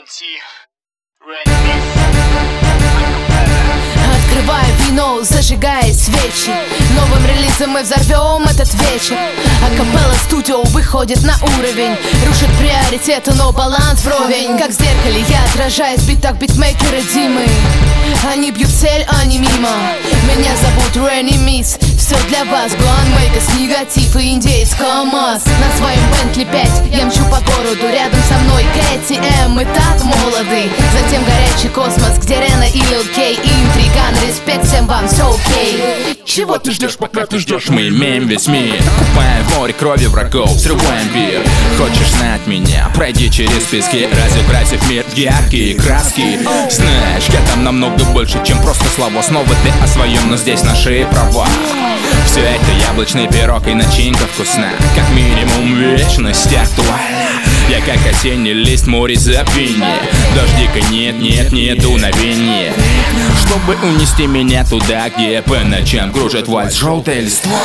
Открывая вино, зажигая свечи. Новым релизом мы взорвем этот вечер. Акапелла студио выходит на уровень, рушит приоритеты, но баланс вровень. Как в зеркале я отражаюсь, бит-так битмейкеры Димы. Они бьют цель, а не мимо. Меня зовут Ренни Мисс. Все для вас, Бланмейкос, негатив и индеец КамАЗ. На своем Бентли 5 я мчу по городу. Рядом со мной KTM, мы так молоды. Затем горячий космос, где Рена и Лил Кей. И интриган, респект всем вам, все окей. Чего ты ждешь, пока ты ждешь? Мы имеем весь мир, купаем в море крови врагов, взрываем пир. Хочешь знать меня? Пройди через пески, разукрасив мир в яркие краски. Знаешь, я там намного больше, чем просто слова. Снова ты о своем, но здесь наши права. Все это яблочный пирог и начинка вкусна, как минимум вечность актуальна. Я как осенний лист, море забвения. Дождика нет, нет дуновения, чтобы унести меня туда, где по ночам кружит вальс желтая листва.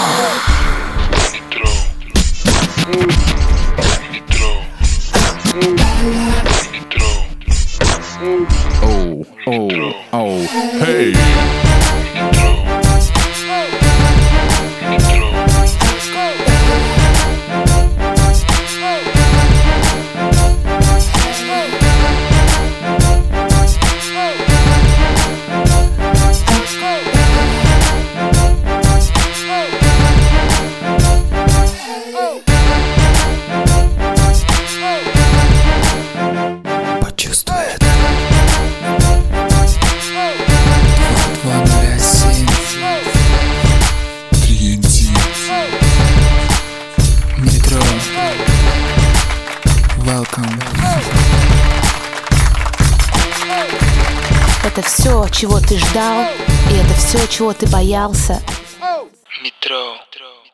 Оу, оу, оу, хей. Это все, чего ты ждал, и это все, чего ты боялся. Метро.